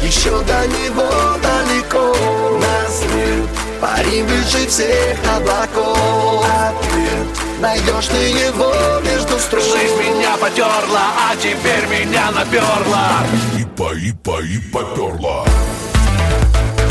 еще до него далеко. Нас нет, парень выше всех облаков. Ответ найдешь ты его между строк. Жизнь меня потерла, а теперь меня наперла. И поперла.